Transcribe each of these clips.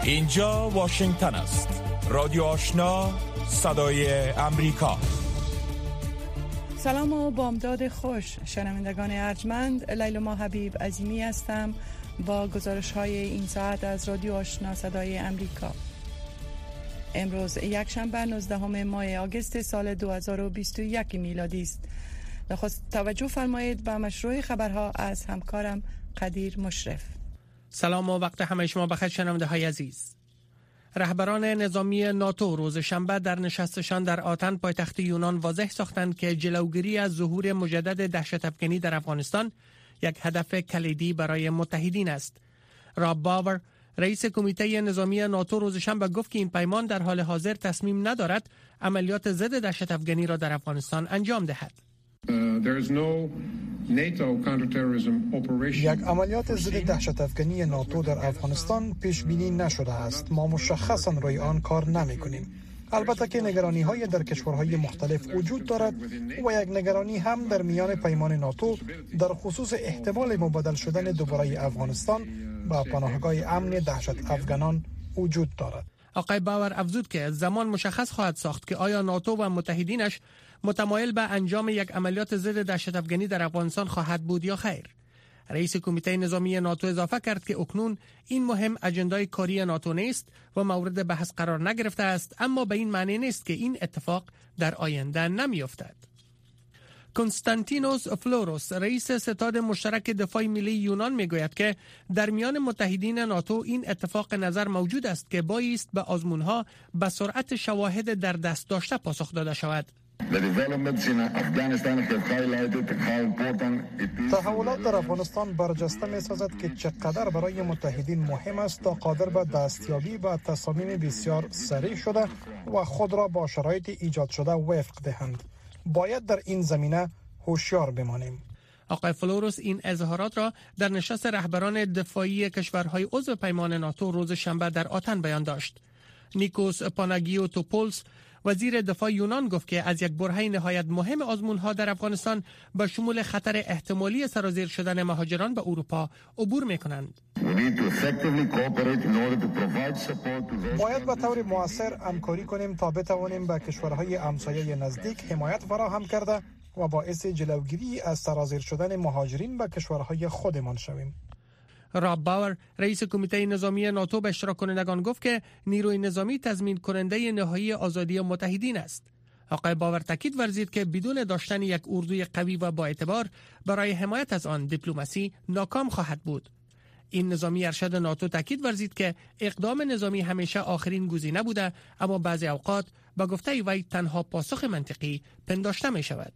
اینجا واشنگتن است. رادیو آشنا، صدای امریکا. سلام و بامداد خوش شنوندگان ارجمند. لیلا حبیب عظیمی هستم با گزارش های این ساعت از رادیو آشنا صدای امریکا. امروز یکشنبه 19 ماه آگوست سال 2021 میلادی است. نخست توجه فرمایید به مشروع خبرها از همکارم قدیر مشرف. سلام و وقت همه شما بخیر شنونده های عزیز. رهبران نظامی ناتو روز شنبه در نشستشان در آتن پایتخت یونان واضح ساختند که جلوگیری از ظهور مجدد دهشت افکنی در افغانستان یک هدف کلیدی برای متحدین است. راب باور، رئیس کمیته نظامی ناتو روز شنبه گفت که این پیمان در حال حاضر تصمیم ندارد عملیات ضد دهشت افکنی را در افغانستان انجام دهد. یک عملیات ضد دهشت افکنی ناتو در افغانستان پیش بینی نشده است. ما مشخصاً روی آن کار نمی کنیم. البته که نگرانی های در کشورهای مختلف وجود دارد و یک نگرانی هم در میان پیمان ناتو در خصوص احتمال مبادل شدن دوباره افغانستان با پناهگاه امن دهشت افغانان وجود دارد. آقای باور افزود که زمان مشخص خواهد ساخت که آیا ناتو و متحدینش متمایل به انجام یک عملیات ضد دهشت افکنی در افغانستان خواهد بود یا خیر. رئیس کمیته نظامی ناتو اضافه کرد که اکنون این مهم اجندای کاری ناتو نیست و مورد بحث قرار نگرفته است، اما به این معنی نیست که این اتفاق در آینده نمیافتد. کنستانتینوس فلوروس، رئیس ستاد مشترک دفاع ملی یونان میگوید که در میان متحدین ناتو این اتفاق نظر موجود است که بایست به آزمونها به سرعت شواهد در دست داشته پاسخ داده شود. تحولات در افغانستان برجسته می‌سازد که چقدر برای متحدین مهم است تا قادر به دستیابی و تصامیم بسیار سریع شده و خود را با شرایط ایجاد شده وفق دهند. باید در این زمینه هوشیار بمانیم. آقای فلوروس این اظهارات را در نشست رهبران دفاعی کشورهای عضو پیمان ناتو روز شنبه در آتن بیان داشت. نیکوس پاناگیوتوپولس، وزیر دفاع یونان، گفت که از یک برهه نهایت مهم آزمون‌ها در افغانستان به شمول خطر احتمالی سرازیر شدن مهاجران به اروپا عبور می‌کنند. باید به طور مؤثر همکاری کنیم تا بتوانیم به کشورهای همسایه نزدیک حمایت فراهم کرده و باعث جلوگیری از سرازیر شدن مهاجرین به کشورهای خودمان شویم. راب باور، رئیس کمیته نظامی ناتو، به اشتراک کنندگان گفت که نیروی نظامی تضمین کننده نهایی آزادی متحدین است. آقای باور تاکید ورزید که بدون داشتن یک اردوی قوی و با اعتبار برای حمایت از آن دیپلماسی ناکام خواهد بود. این نظامی ارشد ناتو تاکید ورزید که اقدام نظامی همیشه آخرین گزینه بوده، اما بعضی اوقات با گفته وی تنها پاسخ منطقی پنداشته می شود.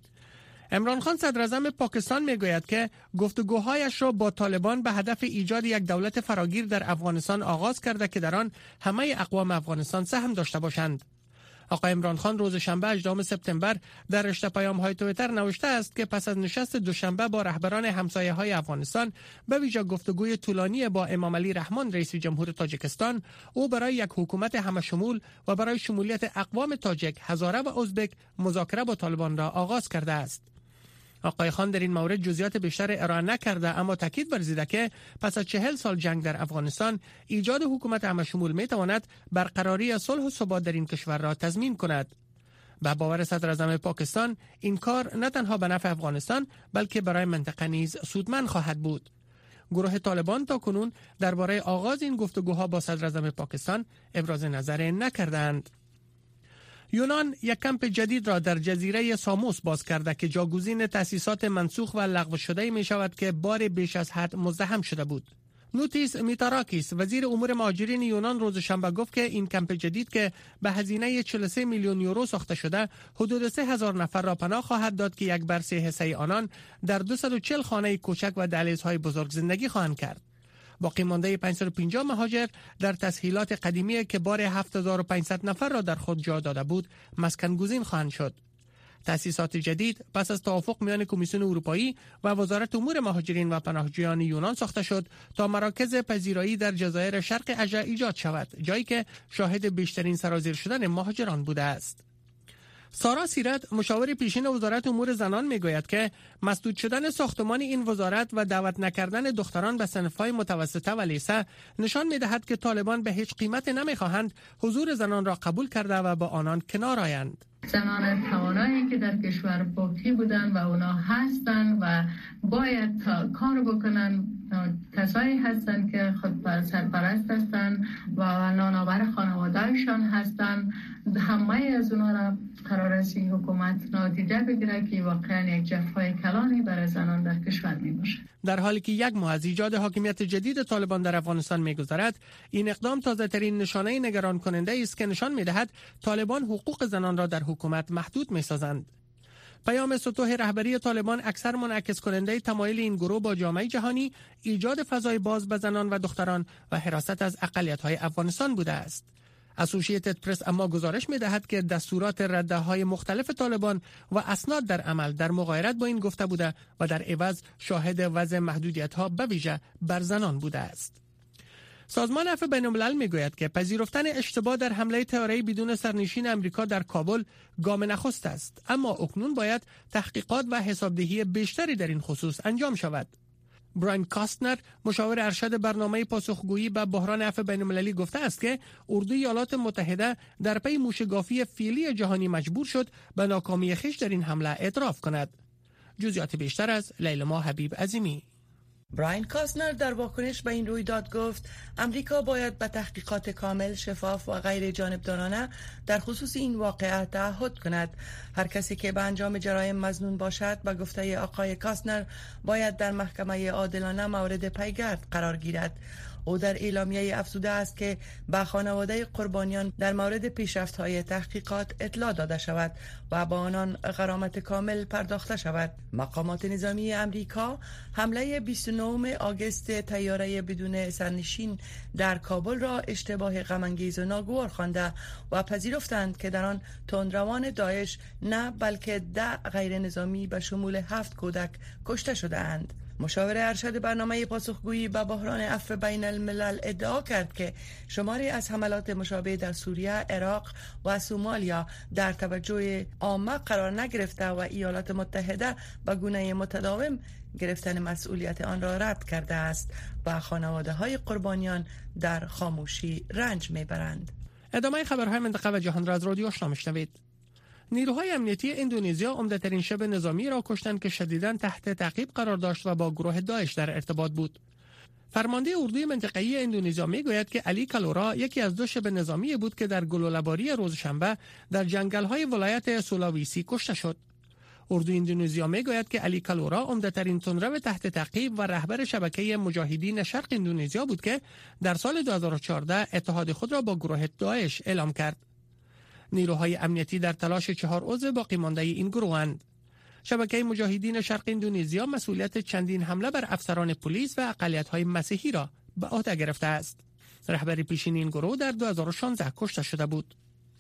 عمران خان، صدر اعظم پاکستان، میگوید که گفتگوهایش را با طالبان به هدف ایجاد یک دولت فراگیر در افغانستان آغاز کرده که در آن همه اقوام افغانستان سهم داشته باشند. آقای عمران خان روز شنبه 18 سپتامبر در رشته پیام‌های توییتر نوشته است که پس از نشست دوشنبه با رهبران همسایه‌های افغانستان، به ویژه گفتگوی طولانی با امام علی رحمان رئیس جمهور تاجیکستان، او برای یک حکومت همشمول و برای شمولیت اقوام تاجیک، هزاره و ازبک مذاکره با طالبان را آغاز کرده است. آقای خان در این مورد جزئیات بیشتر ارائه نکرده، اما تاکید ورزیده که پس از 40 سال جنگ در افغانستان ایجاد حکومت همشمول میتواند برقراری صلح و ثبات در این کشور را تضمین کند. به باور صدر اعظم پاکستان این کار نه تنها به نفع افغانستان بلکه برای منطقه نیز سودمند خواهد بود. گروه طالبان تا کنون درباره آغاز این گفتگوها با صدر اعظم پاکستان ابراز نظر نکردند. یونان یک کمپ جدید را در جزیره ساموس باز کرده که جاگزین تأسیسات منسوخ و لغو شده می شود که بار بیش از حد مزدحم شده بود. نوتیس میتاراکیس، وزیر امور مهاجرین یونان، روز شنبه گفت که این کمپ جدید که به هزینه 43 میلیون یورو ساخته شده، حدود 3000 نفر را پناه خواهد داد که یک بر 3 حصه آنان در 240 خانه کوچک و دهلیزهای بزرگ زندگی خواهند کرد. باقی مانده 550 مهاجر در تسهیلات قدیمی که بار 7500 نفر را در خود جا داده بود مسکن گزین خواهند شد. تأسیسات جدید پس از توافق میان کمیسیون اروپایی و وزارت امور مهاجرین و پناهجویان یونان ساخته شد تا مراکز پذیرایی در جزایر شرق اژه ایجاد شود، جایی که شاهد بیشترین سرازیر شدن مهاجران بوده است. سارا سیرت مشاور پیشین وزارت امور زنان میگوید که مسدود شدن ساختمان این وزارت و دعوت نکردن دختران به صنف‌های متوسطه و لیسه نشان می‌دهد که طالبان به هیچ قیمت نمی‌خواهند حضور زنان را قبول کرده و با آنان کنار آیند. زنان توانایی که در کشور باقی بودن و اونا هستن و باید کار بکنن، کسایی هستن که خود سرپرست هستن و نانآور خانواده‌شان هستن. همه از اونا را قرار است حکومت نادیده بگیره که واقعا یک جفای کلانی برای زنان در کشور میباشه. در حالی که یک ماه از ایجاد حاکمیت جدید طالبان در افغانستان میگذرد، این اقدام تازه‌ترین نشانه نگران کننده است که نشان میدهد طالبان حقوق زنان را در حکومت محدود میسازند. پیام سطوح رهبری طالبان اکثر منعکس کننده تمایل این گروه با جامعه جهانی ایجاد فضای باز به زنان و دختران و حراست از اقلیت‌های افغانستان بوده است. اسوسییتد پرس اما گزارش می‌دهد که دستورات رده‌های مختلف طالبان و اسناد در عمل در مغایرت با این گفته بوده و در عوض شاهد وضع محدودیت‌ها به ویژه بر زنان بوده است. سازمان عفو بین‌الملل میگوید که پذیرفتن اشتباه در حمله طیاره‌ای بدون سرنشین امریکا در کابل گام نخست است، اما اکنون باید تحقیقات و حسابدهی بیشتری در این خصوص انجام شود. براین کاستنر مشاور ارشد برنامه پاسخگویی به بحران عفو بین‌المللی گفته است که اردوی ایالات متحده در پی موشگافی فعلی جهانی مجبور شد به ناکامی خویش در این حمله اعتراف کند. جزئیات بیشتر از لیلما حبیب عظیمی. براین کاستنر در واکنش به این رویداد گفت امریکا باید به تحقیقات کامل، شفاف و غیر جانبدارانه در خصوص این واقعه تعهد کند. هر کسی که به انجام جرایم مظنون باشد، به گفته آقای کاستنر، باید در محکمه عادلانه مورد پیگرد قرار گیرد. او در اعلامیه افزوده است که به خانواده قربانیان در مورد پیشرفت‌های تحقیقات اطلاع داده شود و با آنان غرامت کامل پرداخته شود. مقامات نظامی امریکا حمله 29 آگوست طیاره بدون سرنشین در کابل را اشتباه غم‌انگیز و ناگوار خوانده و پذیرفتند که در آن تندروان داعش نه بلکه 10 غیر نظامی به شمول 7 کودک کشته شده‌اند. مشاور ارشد برنامه پاسخگویی به بحران عفو بین الملل ادعا کرد که شماری از حملات مشابه در سوریه، عراق و سومالیا در توجه عامه قرار نگرفته و ایالات متحده به گونه متداوم گرفتن مسئولیت آن را رد کرده است و خانواده‌های قربانیان در خاموشی رنج میبرند. ادامه خبرهای منطقه و جهان را از رادیو آشنا میشنوید. نیروهای امنیتی اندونزیا عمده‌ترین شب نظامی را کشتند که شدیداً تحت تعقیب قرار داشت و با گروه داعش در ارتباط بود. فرمانده اردوی منطقه‌ای اندونزیا میگوید که علی کالورا یکی از 2 شب نظامی بود که در گلوله‌باری روز شنبه در جنگل‌های ولایت سولاویسی کشته شد. اردوی اندونزیا میگوید که علی کالورا عمده‌ترین تندرو تحت تعقیب و رهبر شبکه مجاهدین شرق اندونزیا بود که در سال 2014 اتحاد خود را با گروه داعش اعلام کرد. نیروهای امنیتی در تلاش 4 عضو باقی مانده این گروهند. شبکه مجاهدین شرق اندونزیا مسئولیت چندین حمله بر افسران پلیس و اقلیت‌های مسیحی را به عهده گرفته است. رهبر پیشین این گروه در 2016 کشته شده بود.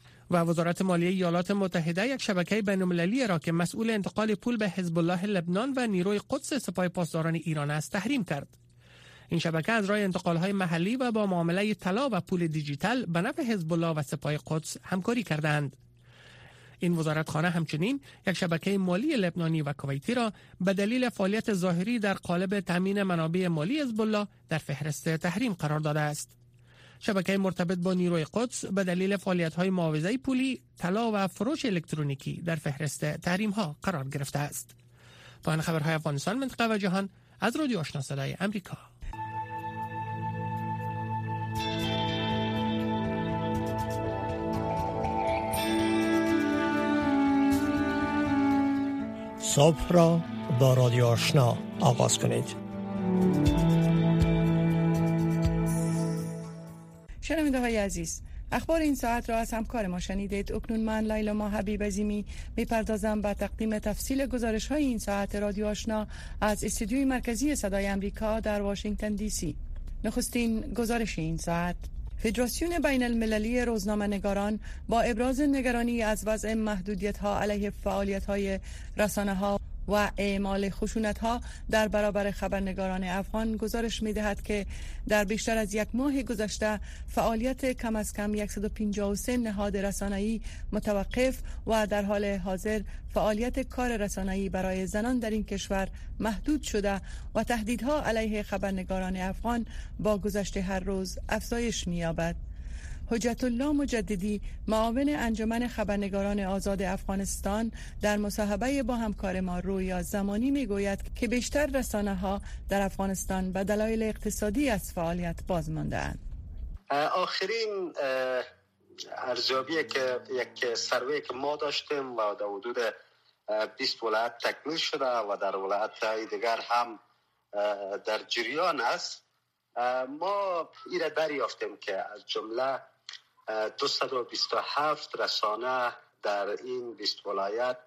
و وزارت مالیه ایالات متحده یک شبکه بین‌المللی را که مسئول انتقال پول به حزب الله لبنان و نیروی قدس سپاه پاسداران ایران است تحریم کرد. این شبکه از راه انتقال‌های محلی و با معامله طلا و پول دیجیتال به نفع حزب الله و سپاه قدس همکاری کردند. این وزارتخانه همچنین یک شبکه مالی لبنانی و کویتی را به دلیل فعالیت ظاهری در قالب تامین منابع مالی حزب الله در فهرست تحریم قرار داده است. شبکه مرتبط با نیروی قدس به دلیل فعالیت‌های معاوضه پولی، طلا و فروش الکترونیکی در فهرست تحریم‌ها قرار گرفته است. پایان خبرهای افغانستان، منطقه و جهان از رادیو آشنا صدای آمریکا. صبح را با رادیو آشنا آغاز کنید. شنونده‌های عزیز، اخبار این ساعت را از همکار ما شنیدید. اکنون من لیلما حبیب عظیمی میپردازم به تقدیم تفصیل گزارش‌های این ساعت رادیو آشنا از استودیوی مرکزی صدای آمریکا در واشنگتن دی سی. نخستین گزارش این ساعت: فدراسیون بین المللی روزنامه‌نگاران با ابراز نگرانی از وضع محدودیت‌ها علیه فعالیت‌های رسانه‌ها و اعمال خشونت‌ها در برابر خبرنگاران افغان گزارش می‌دهد که در بیشتر از یک ماه گذشته فعالیت کم از کم 153 نهاد رسانه‌ای متوقف و در حال حاضر فعالیت کار رسانه‌ای برای زنان در این کشور محدود شده و تهدیدها علیه خبرنگاران افغان با گذشت هر روز افزایش می‌یابد. حجت الله مجددی، معاون انجمن خبرنگاران آزاد افغانستان، در مصاحبه با همکار ما رویا زمانی میگوید که بیشتر رسانه‌ها در افغانستان به دلایل اقتصادی از فعالیت باز مانده‌اند. آخرین ارزیابی که یک سروی که ما داشتیم و در حدود 20 ولایت تکمیل شده و در ولایت‌های دیگر هم در جریان است، ما ایره دریافتیم که از جمله 227 رسانه در این 20 ولایت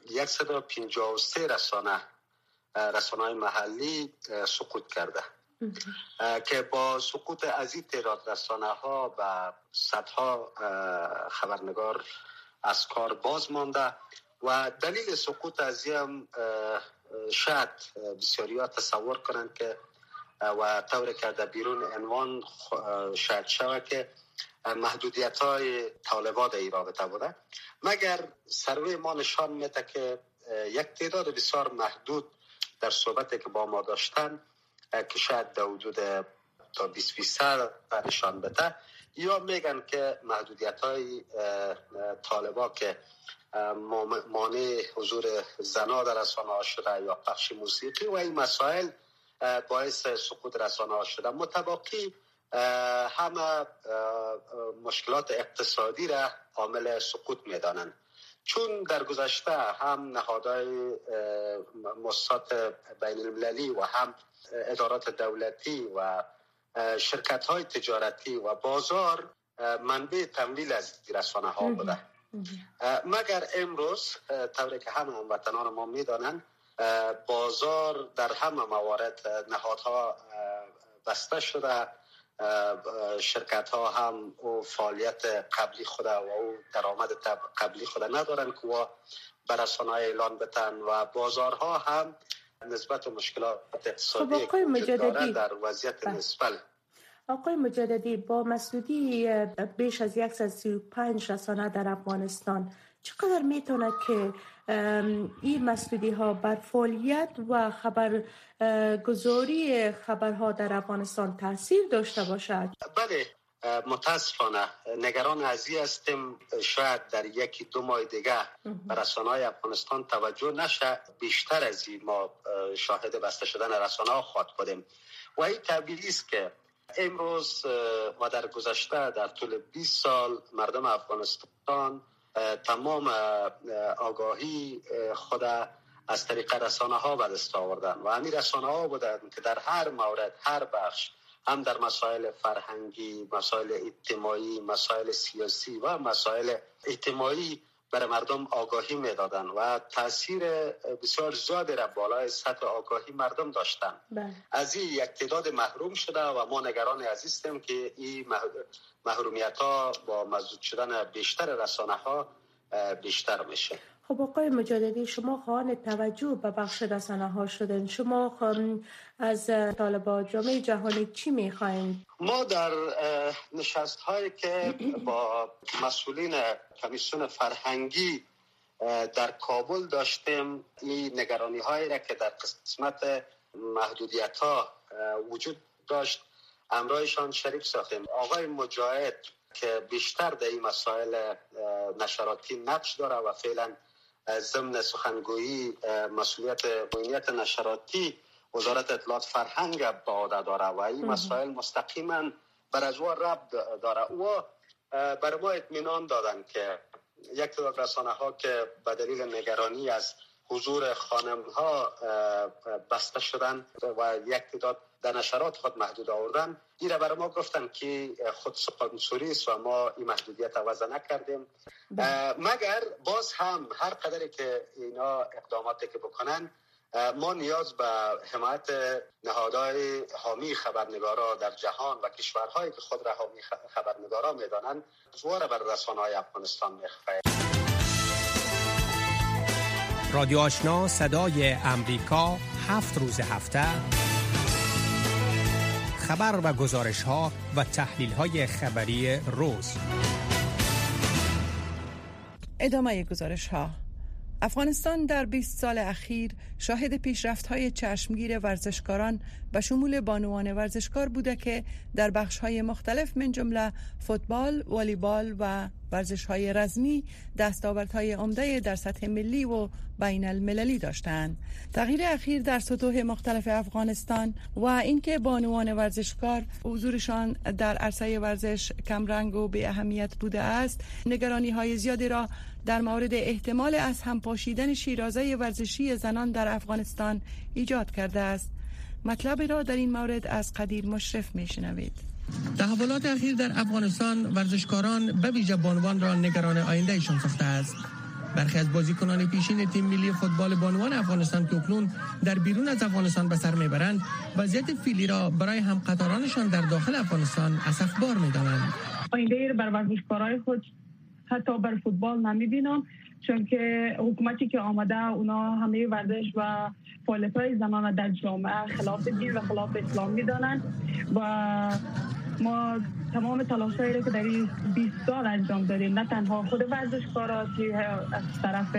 153 رسانه‌های محلی سقوط کرده که با سقوط از این تعداد رسانه‌ها و صدها خبرنگار از کار باز مانده و دلیل سقوط از این شاید بسیاری‌ها تصور کنند که و طور که در بیرون عنوان شاید شود که محدودیت‌های طالبان در این رابطه بوده، مگر سروی ما نشان میده که یک تعداد بسیار محدود در صحبتی که با ما داشتن که شاید در حدود تا 20% نشان بده، یا میگن که محدودیت‌های طالبان که مانع حضور زنان در رسانه‌ها شده یا پخش موسیقی و این مسائل باعث سقوط رسانه‌ها شده. متباقی همه مشکلات اقتصادی را عامل سقوط می‌دانند، چون در گذشته هم نهادهای مؤسسات بین المللی و هم ادارات دولتی و شرکت‌های تجارتی و بازار منبع تمویل از رسانه‌ها بوده. مگر امروز طوری که همه هموطنان ما می‌دانند، بازار در همه موارد نهادها بسته شده، شرکت ها هم او فعالیت قبلی خود و او درآمد قبلی خود ندارن که به رسانه‌ها اعلان بتن و بازارها هم نسبت به مشکلات اقتصادی دارن در وضعیت نسبل. آقای مجددی، با مسدودی بیش از 135 رسانه در افغانستان چقدر میتونه که این مسدودی ها بر فعالیت و خبرگزاری خبرها در افغانستان تاثیر داشته باشد؟ بله، متاسفانه نگران از این هستیم شاید در یکی دو ماه دیگه به رسانه‌های افغانستان توجه نشه، بیشتر از این ما شاهد بسته شدن رسانه‌ها خواهد بودیم و این طبیعی است که امروز و در گذشته در طول 20 سال مردم افغانستان تمام آگاهی خود از طریق رسانه‌ها به دست آوردن و همین رسانه‌ها بودند که در هر مورد، هر بخش، هم در مسائل فرهنگی، مسائل اجتماعی، مسائل سیاسی و مسائل اجتماعی برای مردم آگاهی میدادن و تاثیر بسیار زیادی را بالای سطح آگاهی مردم داشتن. از این یک تعداد محروم شده و ما نگران از هستیم که این محرومیت ها با مسدود شدن بیشتر رسانه ها بیشتر میشه. خب آقای مجددی، شما خواهان توجه به بخش رسانه ها شدن، شما از طالبان جامعه جهانی چی میخواین؟ ما در نشست هایی که با مسئولین کمیسیون فرهنگی در کابل داشتیم، این نگرانی هایی را که در قسمت محدودیت ها وجود داشت امرایشان شریک ساختیم. آقای مجاهد که بیشتر در این مسائل نشراتی نقش داره و فعلا ضمن سخنگویی مسئولیت امنیت نشراتی وزارت اطلاعات فرهنگ به عهده داره و این مسائل مستقیما بر از او ربط داره. او بر ما اطمینان دادن که یک تعداد رسانه ها که به دلیل نگرانی از حضور خانم ها بسته شدن و یک تعداد در نشرات خود محدود آوردن، این را برای ما گفتن که خود سانسوری است و ما این محدودیت وضع نکردیم. مگر باز هم هر قدری که اینا اقداماتی که بکنن، ما نیاز به حمایت نهادهای حامی خبرنگارا در جهان و کشورهایی که خود را حامی خبرنگارا میدانند زوار بر رسانه‌های افغانستان میخواهیم. رادیو آشنا صدای امریکا 7 روز هفته خبر و گزارش ها و تحلیل های خبری روز. ادامه گزارش ها. افغانستان در 20 سال اخیر شاهد پیشرفت‌های چشمگیر ورزشکاران به شمول بانوان ورزشکار بوده که در بخش‌های مختلف من جمله فوتبال، والیبال و ورزش‌های رزمی دستاوردهای عمده در سطح ملی و بین المللی داشتند. تغییر اخیر در سطوح مختلف افغانستان و اینکه بانوان ورزشکار حضورشان در عرصه ورزش کمرنگ و بی اهمیت بوده است، نگرانی‌های زیادی را در مورد احتمال از هم پاشیدن شیرازه ورزشی زنان در افغانستان ایجاد کرده است. مطلب را در این مورد از قدیر مشرف میشنوید. تحولات اخیر در افغانستان ورزشکاران به ویژه بانوان را نگران آیندهشان ساخته است. برخی از بازیکنان پیشین تیم ملی فوتبال بانوان افغانستان که اکنون در بیرون از افغانستان به سر میبرند، وضعیت فعلی را برای همقطارانشان در داخل افغانستان اسفبار میدانند. آینده بر ورزشکارای خود حتی بر فوتبال نمیبینم، چون که حکومتی که آمده اونا همه ورزش و فعالیت‌های زنان در جامعه خلاف دین و خلاف اسلام میدانند و ما تمام تلاش‌هایی را که در این 20 سال انجام دادیم، نه تنها خود ورزشکارا که از طرف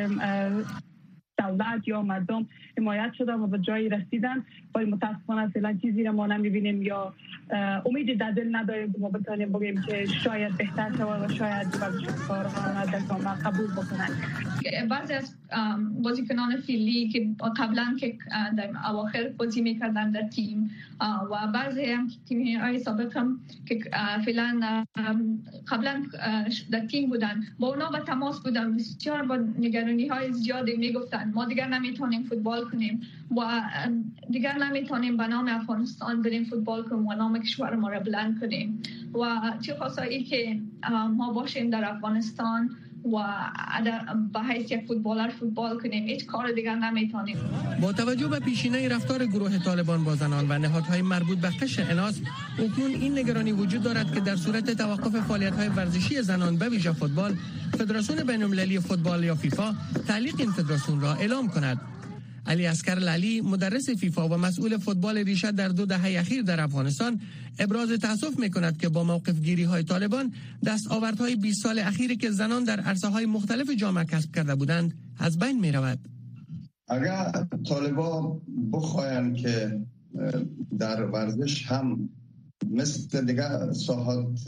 دولت یا مردم حمایت شده و به جایی رسیدن، ولی متاسفانه فعلا چیزی را ما نمی‌بینیم یا امیدی در دل نداریم که ما بتونیم بگیم که شاید بهتر شود و شاید ورزشکاران در جامعه قبول بکنن. بعضی از بازیکنان فعلی که قبلا که در اواخر بازی می‌کردن در تیم و بعضی هم تیم‌های سابق هم که فعلا قبلا در تیم بودن، با اونا به تماس بودن، بسیار با نگرانی‌های زیادی میگفتن ما دیگر نمیتونیم فوتبال کنیم و دیگر نمیتونیم به نام افغانستان بریم فوتبال کنیم و نام کشور ما را بلند کنیم و چه خاصایی که ما باشیم در افغانستان و به حیث یک فوتبالر فوتبال کنیم، هیچ کار دیگر نمیتونیم. با توجه به پیشینه رفتار گروه طالبان با زنان و نهادهای مربوط به قشر اناث، اکنون این نگرانی وجود دارد که در صورت توقف فعالیت‌های ورزشی زنان به ویژه فوتبال، فدراسیون بین‌المللی فوتبال یا فیفا تعلیق این فدراسیون را اعلام کند. علی اصغر لالی، مدرس فیفا و مسئول فوتبال ریشه در 2 دهه اخیر در افغانستان، ابراز تأسف می‌کند که با موقف گیری‌های طالبان دستاوردهای 20 سال اخیری که زنان در عرصه‌های مختلف جامعه کسب کرده بودند از بین می‌رود. اگر طالبان بخواهند که در ورزش هم مثل دیگر ساحات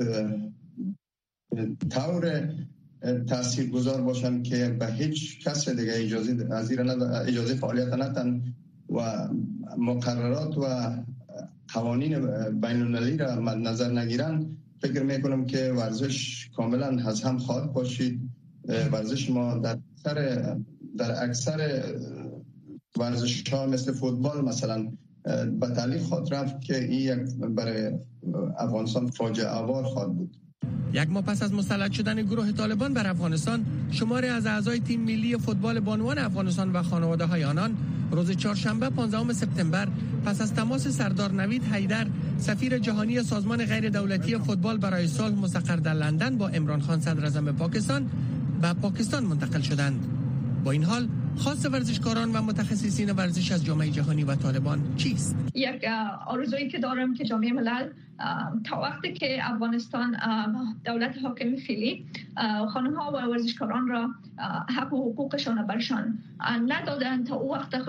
طور تاثیرگذار باشن که به هیچ کس دیگه اجازه فعالیت ندن و مقررات و قوانین بین المللی را مد نظر نگیرن، فکر میکنم که ورزش کاملا از هم خواهد باشید. ورزش ما در اکثر ورزش ها مثل فوتبال مثلا به تعلیق خواهد رفت که این برای افغانستان فاجعه آور خواهد بود. یک ماه پس از مسلط شدن گروه طالبان بر افغانستان، شماری از اعضای تیم ملی فوتبال بانوان افغانستان و خانواده‌های آنان روز چهارشنبه 15 سپتامبر پس از تماس سردار نوید حیدر، سفیر جهانی سازمان غیر دولتی فوتبال برای صلح مستقر در لندن، با عمران خان صدر اعظم پاکستان به پاکستان منتقل شدند. با این حال خواست ورزشکاران و متخصصین ورزش از جامعه جهانی و طالبان چیست؟ یک آرزویی که دارم که جامعه ملل تا وقتی که افغانستان دولت حاکم فعلی خانم‌ها و ورزشکاران را حق و حقوقشان برشان ندادن، تا او وقت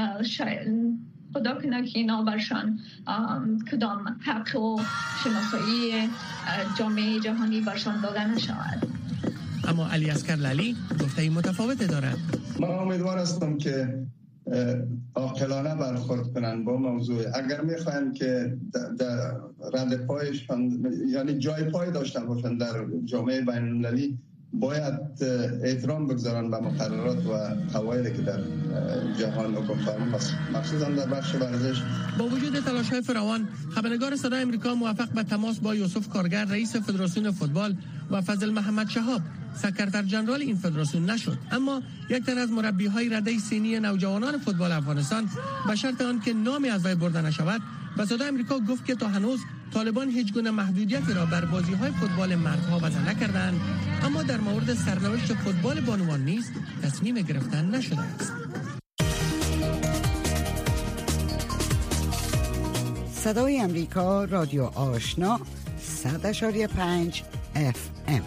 خدا کنه که اینا برشان کدام حق و شناسایی جامعه جهانی برشان داده نشود. اما علی اصغر لالی گفته متفاوت دارد. من امیدوار هستم که عاقلانه برخورد کنن با موضوع. اگر میخواین که در رد پایشان، یعنی جای پای داشتن باشن در جامعه بین المللی، باید احترام بگذارن به مقررات و قواعدی که در جهان حکم فرما است، مخصوصا در بخش ورزش. با وجود تلاش‌های فراوان، خبرنگار صدای آمریکا موفق به تماس با یوسف کارگر، رئیس فدراسیون فوتبال، و فضل محمد شهاب، سکرتر جنرال این فدراسیون نشد. اما یک تن از مربی‌های رده سینی نوجوانان فوتبال افغانستان به شرط آنکه نامی از وی برده نشود، به صدای آمریکا گفت که تا هنوز طالبان هیچ گونه محدودیتی را بر بازی‌های فوتبال مردها وضع نکردند، اما در مورد سرنوشت فوتبال بانوان نیز تصمیم گرفتن نشده است. صدای امریکا، رادیو آشنا 100.5 FM.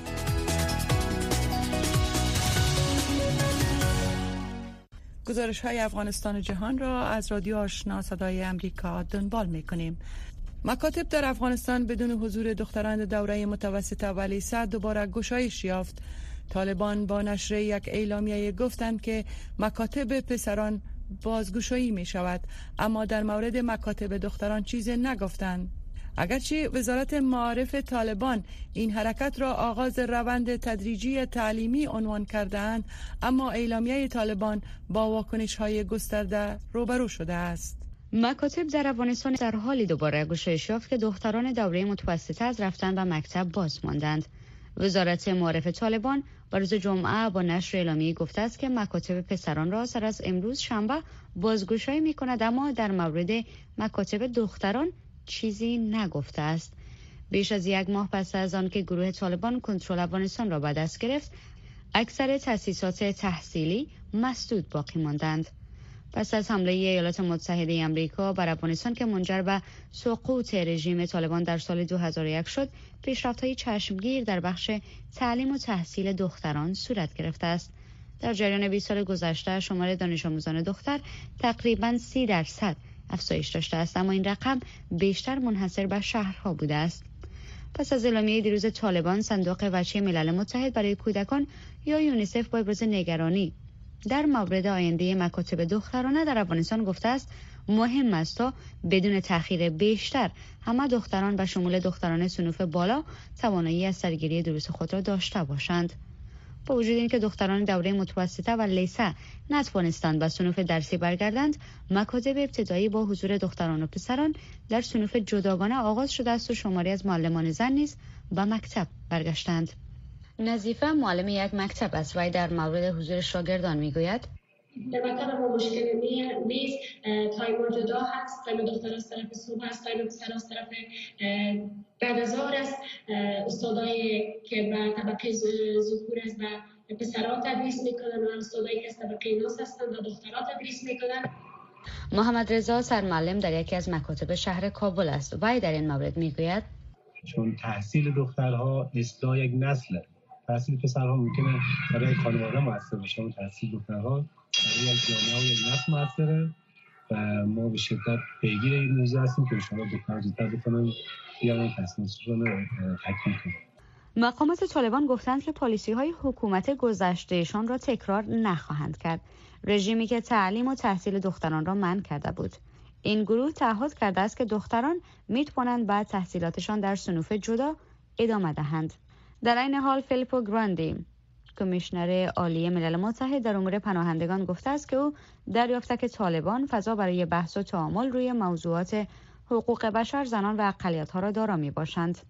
گزارش های افغانستان و جهان را از رادیو آشنا صدای امریکا دنبال می‌کنیم. مکاتب در افغانستان بدون حضور دختران دوره متوسطه و لیسه دوباره گشایش یافت. طالبان با نشر یک اعلامیه گفتند که مکاتب پسران بازگشایی می شود، اما در مورد مکاتب دختران چیزی نگفتند. اگرچه وزارت معارف طالبان این حرکت را آغاز روند تدریجی تعلیمی عنوان کرده‌اند، اما اعلامیه طالبان با واکنش‌های گسترده روبرو شده است. مکاتب در افغانستان در حالی دوباره گشایش یافت که دختران دوره متوسطه از رفتن به مکتب باز ماندند. وزارت معارف طالبان با روز جمعه با نشر اعلامیه گفته است که مکاتب پسران را سر از امروز شنبه بازگشایی می‌کند، اما در مورد مکاتب دختران چیزی نگفته است. بیش از یک ماه پس از آن که گروه طالبان کنترل افغانستان را به دست گرفت، اکثر تأسیسات تحصیلی مسدود باقی ماندند. پس از حمله ایالات متحده آمریکا بر افغانستان که منجر به سقوط رژیم طالبان در سال 2001 شد، پیشرفت‌های چشمگیر در بخش تعلیم و تحصیل دختران صورت گرفته است. در جریان 20 سال گذشته شمار دانش آموزان دختر تقریباً 30% افزایش داشته است، اما این رقم بیشتر منحصر به شهرها بوده است. پس از اعلامیه دیروز طالبان، صندوق وچه ملل متحد برای کودکان یا یونیسف با ابراز نگرانی در مورد آینده مکاتب دخترانه در افغانستان گفته است مهم است تا بدون تأخیر بیشتر همه دختران به شمول دختران صنوف بالا توانایی از سرگیری دروس خود را داشته باشند. با وجود اینکه دختران دوره متوسطه و لیسه نتوانستند به صنوف درسی برگردند، مکاتب ابتدایی با حضور دختران و پسران در صنوف جداگانه آغاز شده است و شماری از معلمان زن نیز به مکتب برگشتند. نظیفه معلم یک مکتب است و در مورد حضور شاگردان میگوید در مکتب ما مشکلی نیست. تایم جدا هست، تایم دختر از طرف صبح است، تایم پسر از طرف بعد از ظهر است. استادایی که به طبقه ذکور است به پسرها تدریس میکنن و استادایی که از طبقه ناس هستند به دخترها تدریس میکنن. محمد رضا سرمعلم در یکی از مکاتب شهر کابل است و در این مورد میگوید چون تحصیل دخترها اصلاح یک نسله، تحصیل پسرها ممکنه برای خانواده موثر باشه، اما تحصیل دخترها برای یک جامعه و یک نسل موثره و ما به شدت پیگیر این موضوع هستیم که انشاءالله دخترها زودتر بتونن بیان تحصیلشون رو تکمیل کنن. مقامات طالبان گفتند که پالیسی‌های حکومت گذشتهشان را تکرار نخواهند کرد. رژیمی که تعلیم و تحصیل دختران را منع کرده بود. این گروه تعهد کرده است که دختران می‌توانند بعد تحصیلاتشان در صنوف جدا ادامه دهند. در این حال فیلیپو گراندی، کمیشنر عالی ملل متحد در امور پناهندگان گفته است که او دریافته که طالبان فضا برای بحث و تعامل روی موضوعات حقوق بشر، زنان و اقلیت‌ها را دارا می‌باشند.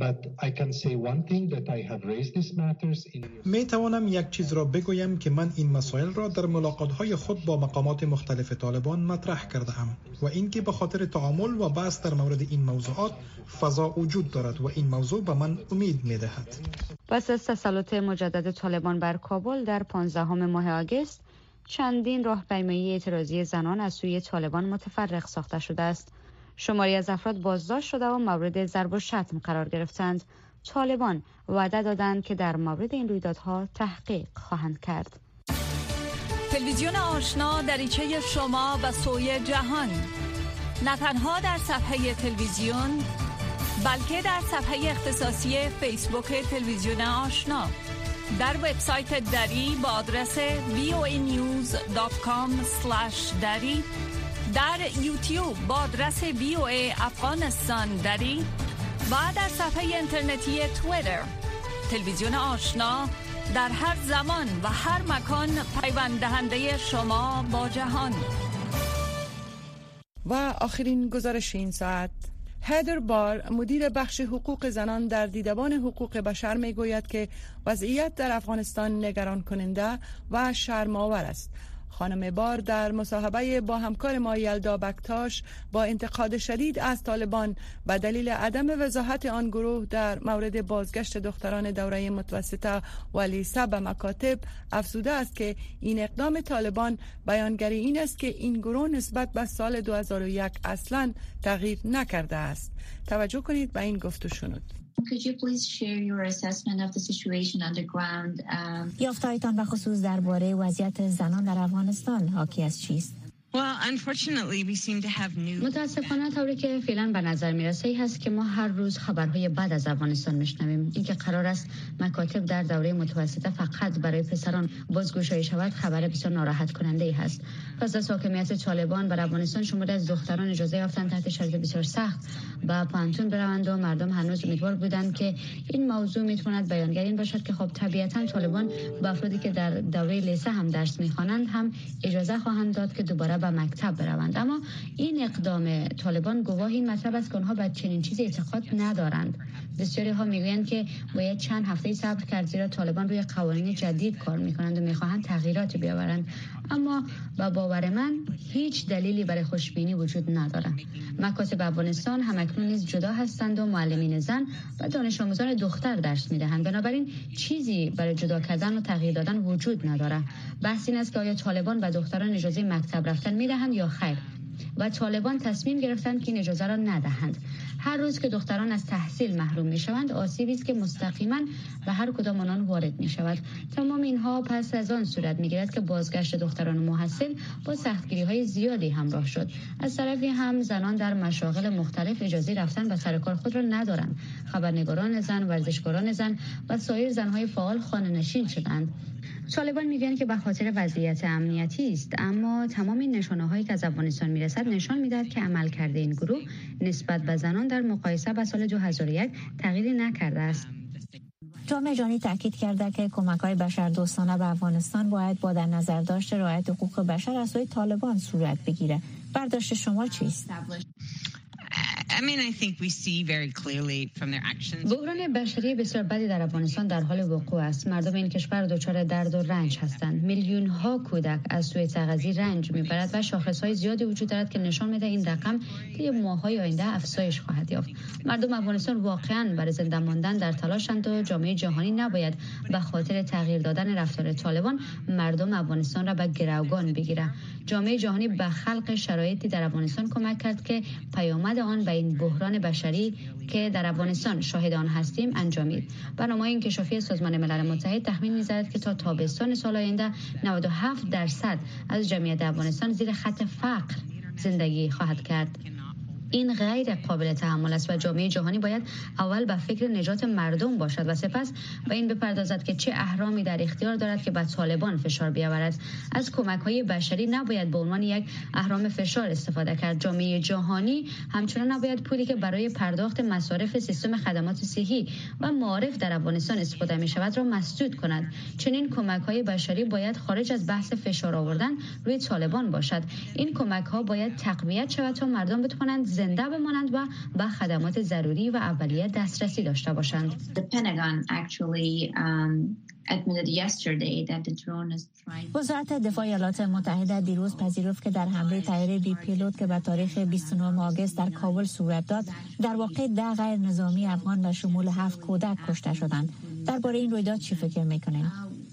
می توانم یک چیز را بگویم که من این مسائل را در ملاقات‌های خود با مقامات مختلف طالبان مطرح کرده ام و اینکه به خاطر تعامل و بحث در مورد این موضوعات فضا وجود دارد و این موضوع به من امید می دهد. پس از تسلط مجدد طالبان بر کابل در 15 ماه آگوست، چندین راهپیمایی اعتراضی زنان از سوی طالبان متفرق ساخته شده است. شماری از افراد بازداشت شده و مورد ضرب و شتم قرار گرفتند. طالبان وعده دادند که در مورد این رویدادها تحقیق خواهند کرد. تلویزیون آشنا دریچه شما و سوی جهان، نه تنها در صفحه تلویزیون بلکه در صفحه اختصاصی فیسبوک تلویزیون آشنا، در وبسایت دری با آدرس voanews.com/dari، در یوتیوب با آدرس VOA افغانستان دری و در صفحه اینترنتی توییتر. تلویزیون آشنا در هر زمان و هر مکان پیوند دهنده شما با جهان. و آخرین گزارش این ساعت، هدر بار، مدیر بخش حقوق زنان در دیدبان حقوق بشر میگوید که وضعیت در افغانستان نگران کننده و شرم‌آور است. خانم بار در مصاحبه با همکار ما یلدا بکتاش با انتقاد شدید از طالبان به دلیل عدم وضاحت آن گروه در مورد بازگشت دختران دوره متوسطه و لیسه به مکاتب افزوده است که این اقدام طالبان بیانگر این است که این گروه نسبت به سال 2001 اصلا تغییر نکرده است. توجه کنید به این گفت و شنود. Could you please share your assessment of the situation on the ground? یافته‌هایتان به خصوص درباره وضعیت زنان در افغانستان حاکی از چیست؟ متاسفانه طوری که فعلا به نظر میرسه ای هست که ما هر روز خبرهای بد از افغانستان میشنویم. اینکه قرار است مکاتب در دوره متوسطه فقط برای پسران بازگشایی شود خبر بسیار ناراحت کننده ای هست. پس از حاکمیت طالبان بر افغانستان شماری از دختران اجازه یافتند تحت شرایط بسیار سخت به پانتون بروند و مردم هنوز امیدوار بودند که این موضوع میتواند بیانگر این باشد که خب طبیعتا طالبان به افرادی که در دوره لیسه هم درس میخوانند هم اجازه خواهند داد که دوباره به مکتب بروند. اما این اقدام طالبان گواه این مطلب است که آنها به چنین چیزی اعتقاد ندارند. بسیاری ها میگویند که باید چند هفته صبر کرد زیرا طالبان روی قوانین جدید کار میکنند و میخواهند تغییراتی بیاورند. اما با باور من هیچ دلیلی برای خوشبینی وجود ندارد. مکاتب افغانستان همکنون نیز جدا هستند و معلمین زن و دانش آموزان دختر درس میدهند. بنابراین چیزی برای جدا کردن و تغییر دادن وجود ندارد. بحث این است که آیا طالبان به دختران اجازه مکتب رفتن میدهند یا خیر. و طالبان تصمیم گرفتند که این اجازه را ندهند. هر روز که دختران از تحصیل محروم میشوند آسیبی است که مستقیما به هر کدام آنان وارد می شود. تمام اینها پس از آن صورت میگیرد که بازگشت دختران محصل با سختگیری های زیادی همراه شد. از طرفی هم زنان در مشاغل مختلف اجازه رفتن به سر کار خود را ندارند. خبرنگاران زن، ورزشکاران زن و سایر زنهای فعال خانه‌نشین شدند. طالبان میگویند که به خاطر وضعیت امنیتی است، اما تمام این نشانه‌هایی که از افغانستان میرسد نشان میدهد که عملکرد این گروه نسبت به زنان در مقایسه با سال 2001 تغییری نکرده است. جامعه جهانی تاکید کرده که کمک‌های بشردوستانه به افغانستان باید با در نظر داشت رعایت حقوق بشر از سوی طالبان صورت بگیره. برداشت شما چیست؟ بحران بشری بسیار بدی در افغانستان در حال وقوع است. مردم این کشور دچار درد و رنج هستند. میلیون ها کودک از سوء تغذیه رنج میبرد و شاخصهای زیادی وجود دارد که نشان میده این رقم طی ماه‌های آینده افزایش خواهد یافت. مردم افغانستان واقعاً برای زنده ماندن در تلاشند و جامعه جهانی نباید به خاطر تغییر دادن رفتار طالبان مردم افغانستان را به گروگان بگیرد. جامعه جهانی به خلق شرایطی در افغانستان کمک کرد که پیامد آن به این بحران بشری که در افغانستان شاهد آن هستیم انجامید. برنامه انکشافی سازمان ملل متحد تخمین می‌زند که تا تابستان سال آینده 97% از جمعیت افغانستان زیر خط فقر زندگی خواهد کرد. این غیر قابل تحمل است و جامعه جهانی باید اول به فکر نجات مردم باشد و سپس به این بپردازد که چه اهرامی در اختیار دارد که به طالبان فشار بیاورد. از کمک‌های بشری نباید به عنوان یک اهرام فشار استفاده کرد. جامعه جهانی همچنان نباید پولی که برای پرداخت مصارف سیستم خدمات صحی و معارف در افغانستان استفاده می‌شود را مسدود کند. چنین کمک‌های بشری باید خارج از بحث فشار آوردن روی طالبان باشد. این کمک‌ها باید تقویت شود تا مردم بتوانند زنده بمانند و به خدمات ضروری و اولیه دسترسی داشته باشند. وزارت دفاع ایالات متحده دیروز پذیرفت که در حمله طیاره بی پیلوت که به تاریخ 29 آگوست در کابل صورت داد، در واقع 10 غیر نظامی افغان به شمول 7 کودک کشته شدند. درباره این رویداد چی فکر می‌کنید؟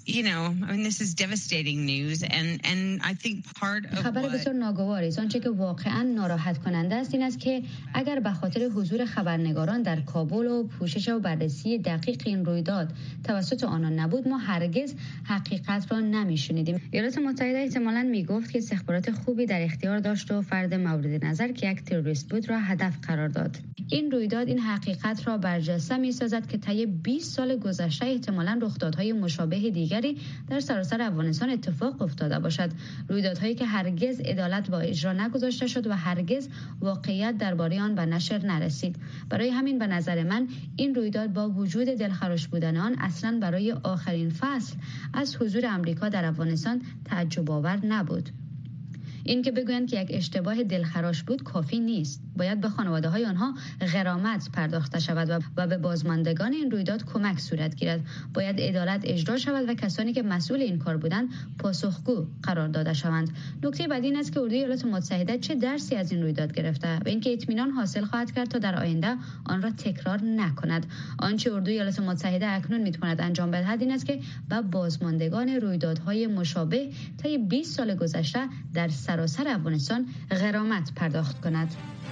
خبر بسیار ناگواری است. آنچه که واقعا ناراحت کننده است این است که اگر به خاطر حضور خبرنگاران در کابل و پوشش و بررسی دقیق این رویداد توسط آنان نبود، ما هرگز حقیقت را نمی‌شنیدیم. ایالات متحده احتمالاً میگفت که استخبارات خوبی در اختیار داشت و فرد مورد نظر که یک تروریست بود را هدف قرار داد. این رویداد این حقیقت را برجسته می‌سازد که طی 20 سال گذشته احتمالاً رخدادهای مشابه دیگری در سراسر افغانستان اتفاق افتاده باشد. رویدادهایی که هرگز عدالت با اجرا نگذاشته شد و هرگز واقعیت درباره آن به نشر نرسید. برای همین به نظر من این رویداد با وجود دلخراش بودن آن اصلاً برای آخرین فصل از حضور آمریکا در افغانستان تعجب آور نبود. این که بگویند که یک اشتباه دلخراش بود کافی نیست. باید به خانواده‌های آنها غرامت پرداخته شود و به بازماندگان این رویداد کمک صورت گیرد. باید عدالت اجرا شود و کسانی که مسئول این کار بودند پاسخگو قرار داده شوند. نکته بعدی این است که اردوی ایالات متحده چه درسی از این رویداد گرفته و اینکه اطمینان حاصل خواهد کرد تا در آینده آن را تکرار نکند. آنچه اردوی ایالات متحده اکنون میتواند انجام بدهد این است که به بازماندگان رویدادهای مشابه طی 20 سال گذشته در سراسر افغانستان غرامت پرداخت کند.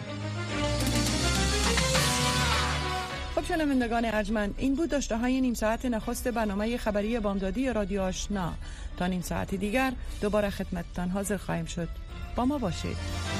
خب شنوندگان ارجمند، این بود داشته های نیم ساعت نخست برنامه خبری بامدادی رادیو آشنا. تا نیم ساعت دیگر دوباره خدمتتان حاضر خواهیم شد. با ما باشید.